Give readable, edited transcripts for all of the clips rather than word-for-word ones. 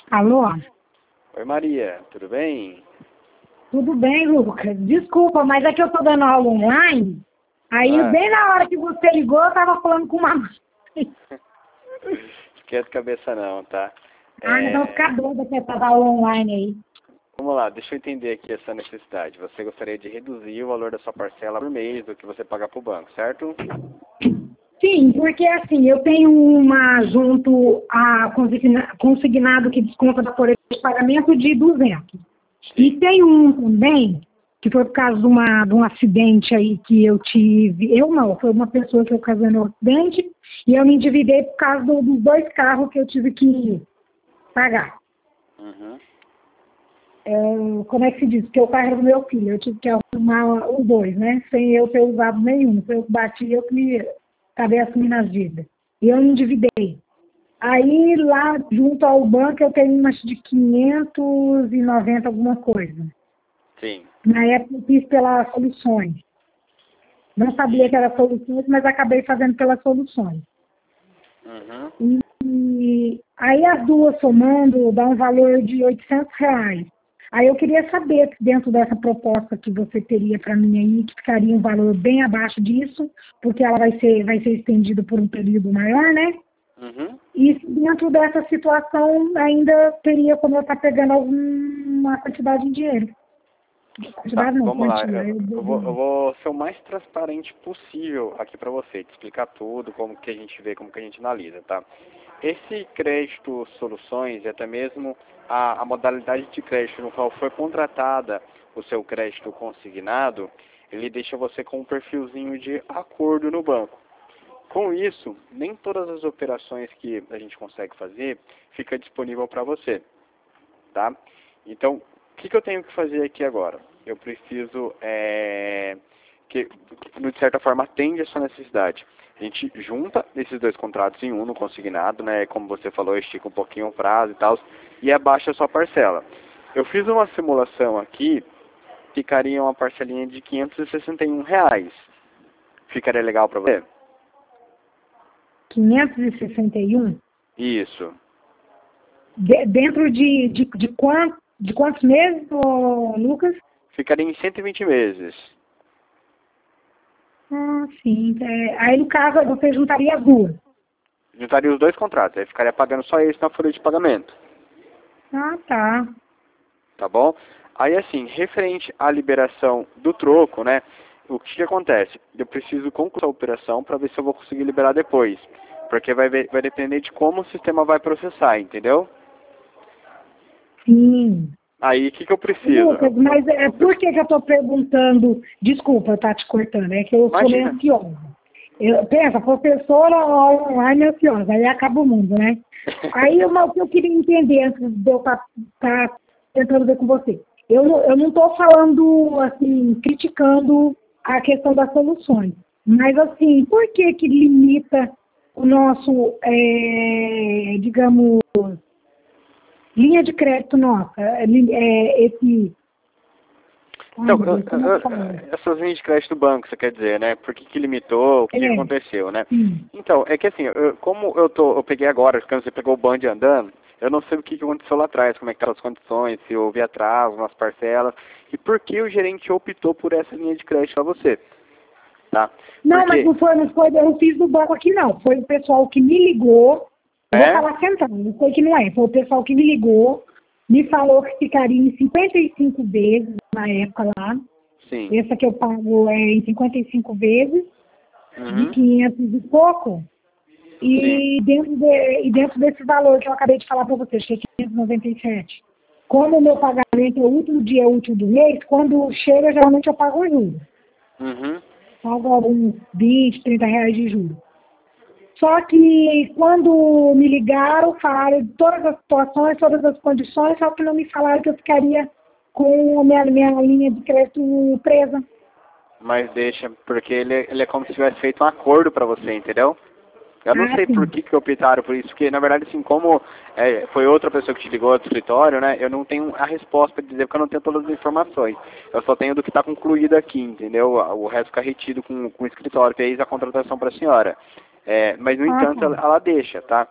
Alô? Oi Maria, tudo bem? Tudo bem, Lucas? Desculpa, mas é que eu tô dando aula online. Aí, Ah, bem na hora que você ligou, eu tava falando com uma mãe. esquece a cabeça não, tá? Ah, então ficar doida que essa aula online aí. Vamos lá, deixa eu entender aqui essa necessidade. Você gostaria de reduzir o valor da sua parcela por mês do que você paga para o banco, certo? Sim, porque assim, eu tenho uma junto a consignado que desconta da folha de pagamento de 200. E Sim. tem um também, que foi por causa de um acidente aí que eu tive. Eu não, foi uma pessoa que eu casei no acidente e eu me endividei por causa dos dois carros que eu tive que pagar. Uhum. Como é que se diz? Porque o carro era do meu filho, eu tive que arrumar os dois, né? Sem eu ter usado nenhum. Foi eu que bati, eu que acabei assumindo as dívidas. E eu me endividei. Aí lá junto ao banco eu tenho umas de 590 alguma coisa. Sim. Na época eu fiz pelas soluções. Não sabia que era soluções, mas acabei fazendo pelas soluções. Uhum. E aí as duas somando dá um valor de R$ 800. Aí eu queria saber, dentro dessa proposta que você teria para mim aí, que ficaria um valor bem abaixo disso, porque ela vai ser estendida por um período maior, né? Uhum. E se dentro dessa situação ainda teria como eu estar pegando alguma quantidade de dinheiro. Tá, Quantidade não, vamos lá. quantia. Eu vou ser o mais transparente possível aqui para você, te explicar tudo, como que a gente vê, como que a gente analisa, tá? Esse crédito soluções e até mesmo a modalidade de crédito no qual foi contratada o seu crédito consignado, ele deixa você com um perfilzinho de acordo no banco. Com isso, nem todas as operações que a gente consegue fazer fica disponível para você, tá? Então, o que eu tenho que fazer aqui agora? Eu preciso, que de certa forma atende a sua necessidade. A gente junta esses dois contratos em um no consignado, né? Como você falou, estica um pouquinho o prazo e tal, e abaixa a sua parcela. Eu fiz uma simulação aqui, ficaria uma parcelinha de R$ 561. Ficaria legal para você? 561? Isso. Dentro de quantos meses, ô, Lucas? Ficaria em 120 meses. Ah, sim. Aí, no caso, você juntaria as duas. Juntaria os dois contratos, aí ficaria pagando só esse na folha de pagamento. Ah, tá. Tá bom? Aí assim, referente à liberação do troco, né? O que acontece? Eu preciso concluir a operação para ver se eu vou conseguir liberar depois. Porque vai depender de como o sistema vai processar, entendeu? Sim. Aí o que eu preciso? Lucas, mas por que eu estou perguntando? Desculpa eu estar te cortando, é que eu sou meio Imagina. ansiosa. Pensa, professora online ansiosa, aí acaba o mundo, né? Aí o que eu queria entender antes de eu estar tentando ver com você. Eu não estou falando, assim, criticando a questão das soluções, mas, assim, por que que limita o nosso, digamos, linha de crédito nossa? Esse... Ai, Então, meu Deus, como é que fala? essas linhas de crédito do banco, você quer dizer, né? Por que limitou, o que É, aconteceu, né? sim. Então, é que assim, como eu peguei agora, quando você pegou o bonde andando, eu não sei o que aconteceu lá atrás, como é que estavam as condições, se houve atraso nas parcelas, e por que o gerente optou por essa linha de crédito para você, tá? Não, mas Porque, não foi, eu não fiz do banco aqui, não. Foi o pessoal que me ligou. Eu vou é? falar central, não sei que não é. Foi o pessoal que me ligou, me falou que ficaria em 55 vezes na época lá. Sim. Essa que eu pago é em 55 vezes, de Uhum. 500 e pouco. Sim. E dentro desse valor que eu acabei de falar para vocês, que é 597. Como o meu pagamento é o último dia útil do mês, quando chega, geralmente eu pago os juros. Uhum. Pago alguns 20, R$ 30 de juros. Só que quando me ligaram, falaram de todas as situações, todas as condições, só que não me falaram que eu ficaria com a minha linha de crédito presa. Mas deixa, porque ele é como se tivesse feito um acordo para você, entendeu? Eu não Ah, sei por sim. que optaram por isso, porque na verdade, assim, como foi outra pessoa que te ligou do escritório, né, eu não tenho a resposta para dizer, porque eu não tenho todas as informações. Eu só tenho do que está concluído aqui, entendeu? O resto fica retido com o escritório, que fez a contratação para a senhora. Mas, no Ah, entanto, tá. ela deixa, tá?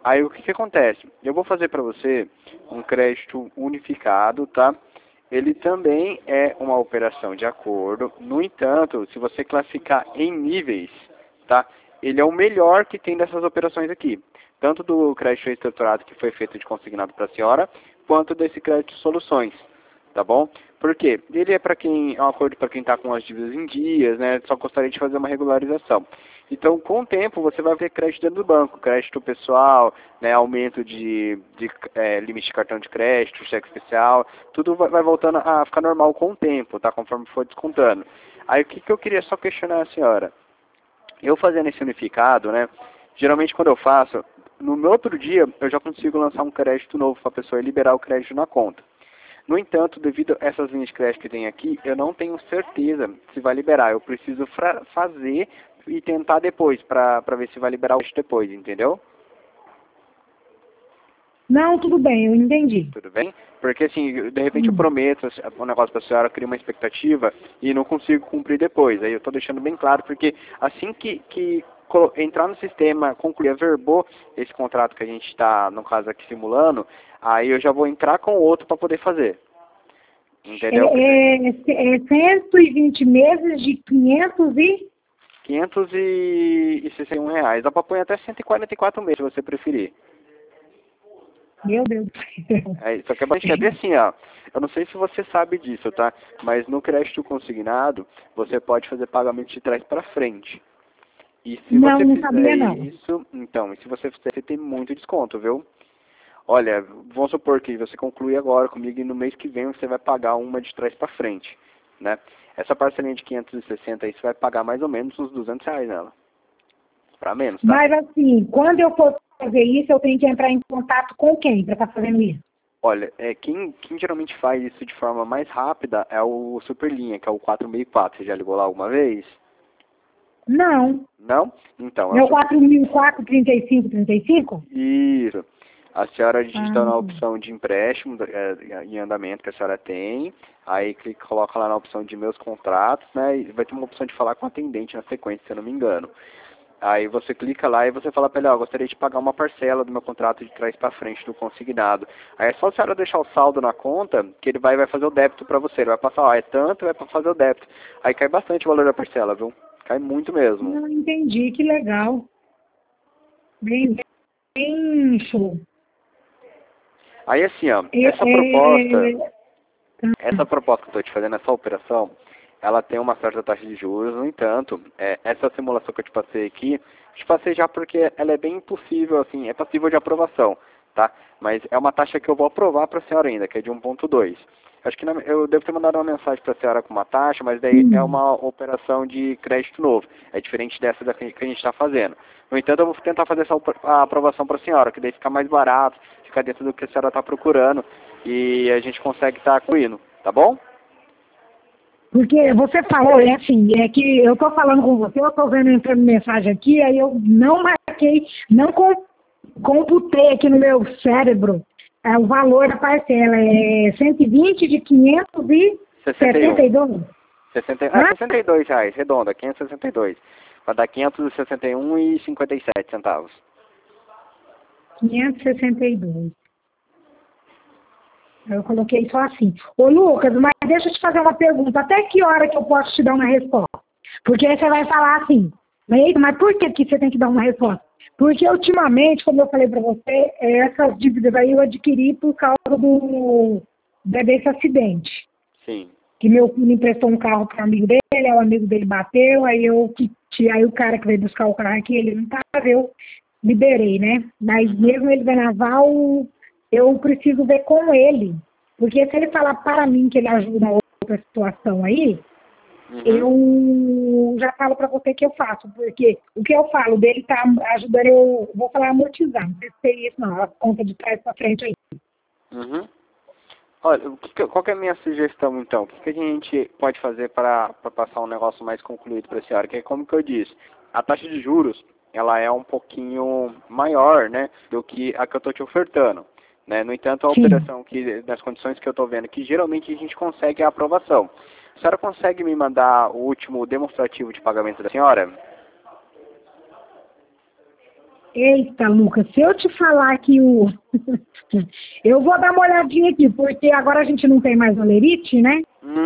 Aí o que acontece? Eu vou fazer para você um crédito unificado, tá? Ele também é uma operação de acordo. No entanto, se você classificar em níveis, tá? Ele é o melhor que tem dessas operações aqui. Tanto do crédito estruturado que foi feito de consignado para a senhora, quanto desse crédito soluções, tá bom? Por quê? Ele é para quem é um acordo para quem está com as dívidas em dias, né? Só gostaria de fazer uma regularização. Então, com o tempo, você vai ver crédito dentro do banco, crédito pessoal, né, aumento de limite de cartão de crédito, cheque especial, tudo vai voltando a ficar normal com o tempo, tá? Conforme for descontando. Aí, o que eu queria só questionar a senhora? Eu fazendo esse unificado, né, geralmente quando eu faço, no meu outro dia, eu já consigo lançar um crédito novo para a pessoa e liberar o crédito na conta. No entanto, devido a essas linhas de crédito que tem aqui, eu não tenho certeza se vai liberar. Eu preciso fazer e tentar depois, para ver se vai liberar o crédito depois, entendeu? Não, tudo bem, eu entendi. Tudo bem? Porque assim, de repente eu prometo um negócio para a senhora, crio uma expectativa e não consigo cumprir depois. Aí eu estou deixando bem claro, porque assim que entrar no sistema, concluir, averbou esse contrato que a gente está, no caso aqui, simulando, aí eu já vou entrar com o outro para poder fazer. Entendeu? É 120 meses de 561 reais. Dá para pôr até 144 meses, se você preferir. Meu Deus do céu. Só que a gente quer ver assim, ó. Eu não sei se você sabe disso, tá? Mas no crédito consignado, você pode fazer pagamento de trás para frente. E se Não, você não fizer sabia não. isso, então, e se você fizer, você tem muito desconto, viu? Olha, vamos supor que você conclui agora comigo e no mês que vem você vai pagar uma de trás para frente, né? Essa parcelinha de 560 aí, você vai pagar mais ou menos uns 200 reais nela. Para menos, tá? Mas assim, quando eu for fazer isso, eu tenho que entrar em contato com quem para estar fazendo isso? Olha, quem geralmente faz isso de forma mais rápida é o Superlinha, que é o 464. Você já ligou lá alguma vez? Não. Não? Então, É o 4.004, 3535? Isso. A senhora digita Ah, na opção de empréstimo em andamento que a senhora tem, aí coloca lá na opção de meus contratos, né? E vai ter uma opção de falar com o atendente na sequência, se eu não me engano. Aí você clica lá e você fala para ele, ó, gostaria de pagar uma parcela do meu contrato de trás para frente do consignado. Aí é só a senhora deixar o saldo na conta, que ele vai fazer o débito para você. Ele vai passar, ó, é tanto, vai fazer o débito. Aí cai bastante o valor da parcela, viu? Cai muito mesmo. não entendi, que legal. Bem, bem show. Aí assim, ó, É, essa proposta que eu estou te fazendo, essa operação, ela tem uma certa taxa de juros, no entanto, essa simulação que eu te passei aqui, te passei já porque ela é bem impossível, assim, é passível de aprovação, tá? Mas é uma taxa que eu vou aprovar para a senhora ainda, que é de 1,2. Acho que eu devo ter mandado uma mensagem para a senhora com uma taxa, mas daí é uma operação de crédito novo. É diferente dessa que a gente está fazendo. No entanto, eu vou tentar fazer a aprovação para a senhora, que daí fica mais barato, fica dentro do que a senhora está procurando e a gente consegue estar incluindo, tá bom? porque você falou, é assim, é que eu tô falando com você, eu tô vendo entrando mensagem aqui, aí eu não marquei, não computei aqui no meu cérebro o valor da parcela. É 120 de 572? 62 reais, redonda, 562. Vai dar 561,57 centavos. 562. Eu coloquei só assim. Ô, Lucas, mas deixa eu te fazer uma pergunta. Até que hora que eu posso te dar uma resposta? Porque aí você vai falar assim, mas por que você tem que dar uma resposta? Porque ultimamente, como eu falei para você, essas dívidas aí eu adquiri por causa desse acidente. Sim. Que meu filho emprestou um carro para um amigo dele, aí o amigo dele bateu, aí o cara que veio buscar o carro aqui, ele não estava, eu liberei, né? Mas mesmo ele vai naval, eu preciso ver com ele. Porque se ele falar para mim que ele ajuda na outra situação aí, eu já falo para você que eu faço. Porque o que eu falo dele tá ajudando, eu vou falar amortizar. Não sei se é isso, não. A conta de trás para frente aí. Uhum. Olha, qual que é a minha sugestão, então? O que a gente pode fazer para passar um negócio mais concluído para a senhora? Que é como que eu disse, a taxa de juros, ela é um pouquinho maior, né, do que a que eu estou te ofertando. Né? No entanto, a operação, das condições que eu estou vendo, que geralmente a gente consegue a aprovação. A senhora consegue me mandar o último demonstrativo de pagamento da senhora? Eita, Lucas, se eu te falar que o... eu vou dar uma olhadinha aqui, porque agora a gente não tem mais olerite, né?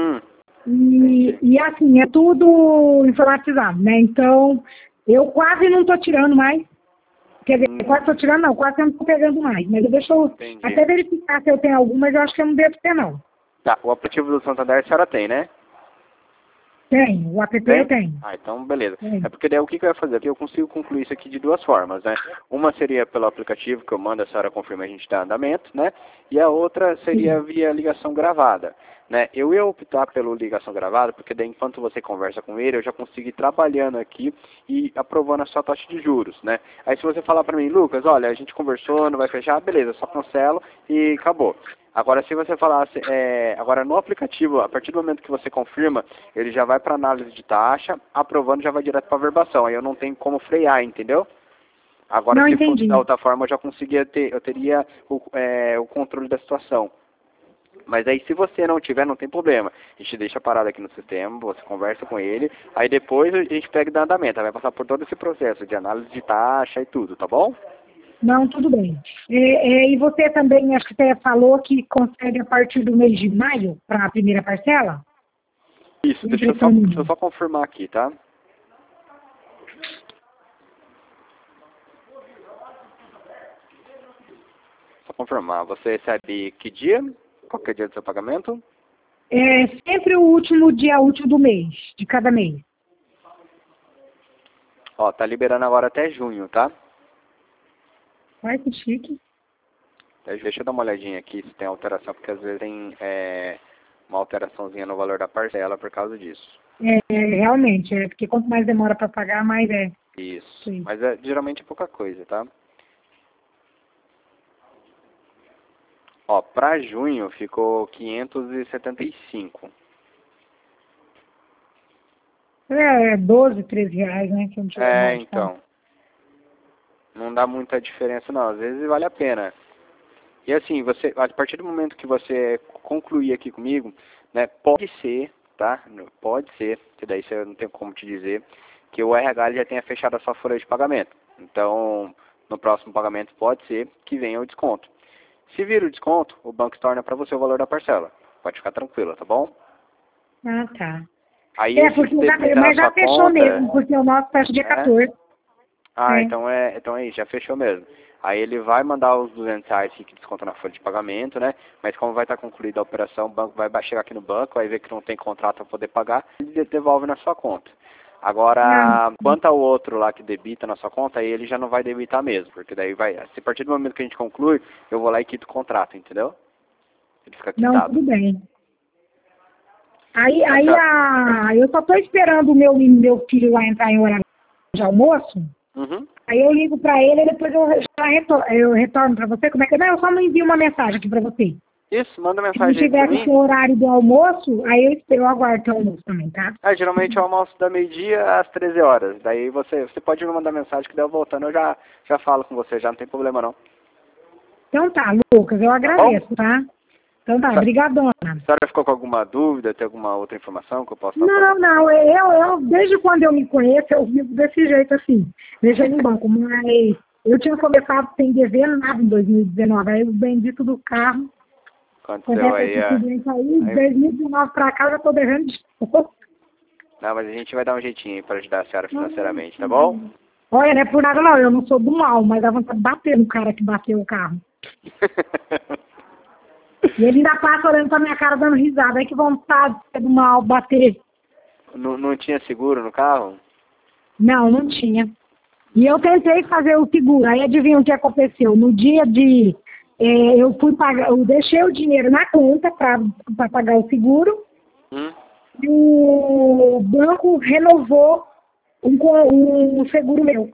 E assim, é tudo informatizado, né? Então, eu quase não estou tirando mais. Quer dizer, quase estou tirando, não, quase não estou pegando mais. Mas deixa eu até verificar se eu tenho algum, mas eu acho que eu não devo ter, não. Tá, o aplicativo do Santander a senhora tem, né? Tem, o app eu tenho. Ah, então beleza. Tem. É porque daí o que eu ia fazer? Aqui eu consigo concluir isso aqui de duas formas, né? Uma seria pelo aplicativo que eu mando, a senhora confirma a gente dá andamento, né? E a outra seria via ligação gravada, né? Eu ia optar pela ligação gravada, porque daí enquanto você conversa com ele, eu já consigo ir trabalhando aqui e aprovando a sua taxa de juros, né? Aí se você falar para mim, Lucas, olha, a gente conversou, não vai fechar, beleza, só cancelo e acabou. Agora, se você falasse, agora no aplicativo, a partir do momento que você confirma, ele já vai para análise de taxa, aprovando já vai direto para verbação. Aí eu não tenho como frear, entendeu? Agora, Não se entendi. fosse da outra forma, eu já conseguia ter, eu teria o controle da situação. Mas aí, se você não tiver, não tem problema. A gente deixa parado aqui no sistema, você conversa com ele, aí depois a gente pega e dá andamento. Aí vai passar por todo esse processo de análise de taxa e tudo, tá bom? Não, tudo bem. E você também, acho que você falou que consegue a partir do mês de maio para a primeira parcela? Isso, deixa eu só confirmar aqui, tá? Só confirmar. Você recebe que dia? Qual que é o dia do seu pagamento? É sempre o último dia útil do mês, de cada mês. Ó, tá liberando agora até junho, tá? Ai, que chique. Deixa eu dar uma olhadinha aqui se tem alteração, porque às vezes tem uma alteraçãozinha no valor da parcela por causa disso. Realmente, porque quanto mais demora para pagar, mais é. Isso. Sim. Mas geralmente é pouca coisa, tá? Ó, pra junho ficou 575. 12, 13 reais, né? Que eu não tive mal de falar. Então. Não dá muita diferença não, às vezes vale a pena. E assim, você, a partir do momento que você concluir aqui comigo, né, pode ser, tá? Pode ser, que daí você não tem como te dizer, que o RH já tenha fechado a sua folha de pagamento. Então, no próximo pagamento pode ser que venha o desconto. Se vir o desconto, o banco torna para você o valor da parcela. Pode ficar tranquila, tá bom? Ah, tá. Aí, Porque mas já fechou conta, mesmo, porque o nosso fecha dia 14. Ah, então é isso, já fechou mesmo. Aí ele vai mandar os R$ 200 que desconta na folha de pagamento, né? Mas como vai estar concluída a operação, o banco vai chegar aqui no banco, vai ver que não tem contrato para poder pagar, ele devolve na sua conta. Agora, quanto ao outro lá que debita na sua conta, aí ele já não vai debitar mesmo, porque daí vai, se a partir do momento que a gente conclui, eu vou lá e quito o contrato, entendeu? Ele fica quitado. Não, tudo bem. Eu só tô esperando o meu filho lá entrar em horário de almoço. Uhum. Aí eu ligo para ele e depois eu retorno para você. Como é que é? Não, eu só não envio uma mensagem aqui para você. Isso, manda Se mensagem não aí pra tiver mim. com o horário do almoço, aí eu aguardo o almoço também, tá? Geralmente eu almoço da meio-dia às 13 horas. Daí você pode me mandar mensagem que daí eu voltando, eu já falo com você, já não tem problema não. Então tá, Lucas, eu agradeço, tá? Então tá, brigadona. A senhora ficou com alguma dúvida, tem alguma outra informação que eu possa Não, eu desde quando eu me conheço, eu vivo desse jeito assim, deixando em banco, mas eu tinha começado sem dever nada em 2019, aí o bendito do carro, aconteceu aí, aí, 2019 pra cá eu já tô devendo de novo. Não, mas a gente vai dar um jeitinho para ajudar a senhora financeiramente, tá bom? Olha, não é por nada não, eu não sou do mal, mas dá vontade de bater no cara que bateu o carro. E ele ainda passa olhando pra minha cara dando risada. Aí que vontade de ser do mal, bater. Não tinha seguro no carro? Não tinha. E eu tentei fazer o seguro. Aí adivinha o que aconteceu? No dia de... eu fui pagar... Eu deixei o dinheiro na conta pra pagar o seguro. E o banco renovou um seguro meu.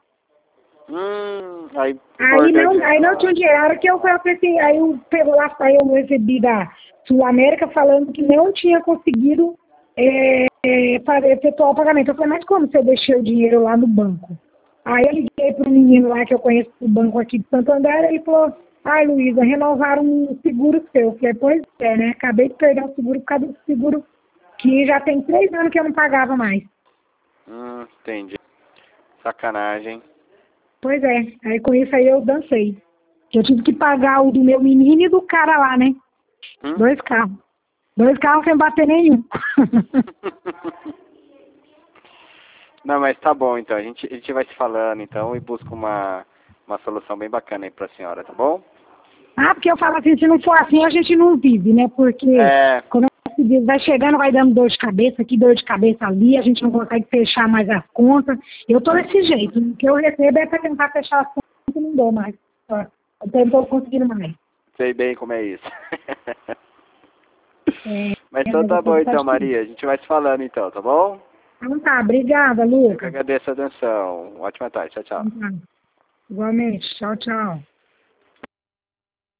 Aí não tinha dinheiro. A hora que eu pensei, aí eu pegou lá, eu recebi da Sul América falando que não tinha conseguido efetuar o pagamento. Eu falei, mas como você deixou o dinheiro lá no banco? Aí eu liguei para o menino lá que eu conheço do banco aqui de Santander, ele falou, ai Luísa, renovaram um seguro seu. Eu falei, pois é, né? Acabei de perder o seguro por causa do seguro que já tem 3 anos que eu não pagava mais. Entendi. Sacanagem. Pois é, aí com isso aí eu dancei. Eu tive que pagar o do meu menino e do cara lá, né? 2 carros. 2 carros sem bater nenhum. Não, mas tá bom então. A gente vai se falando então e busca uma solução bem bacana aí pra senhora, tá bom? Ah, porque eu falo assim, se não for assim, a gente não vive, né? Porque quando vai chegando, vai dando dor de cabeça aqui, dor de cabeça ali, a gente não consegue fechar mais as contas. Eu tô desse jeito. O que eu recebo é pra tentar fechar as contas e não dou mais. Ó, eu não tô conseguindo mais. Sei bem como é isso. Mas então Mas tá eu bom tô então, Maria. A gente vai se falando então, tá bom? Então tá, obrigada, Eu que Lucas. agradeço a atenção. Ótima tarde. Tchau, tchau. Então tá. Igualmente. Tchau, tchau.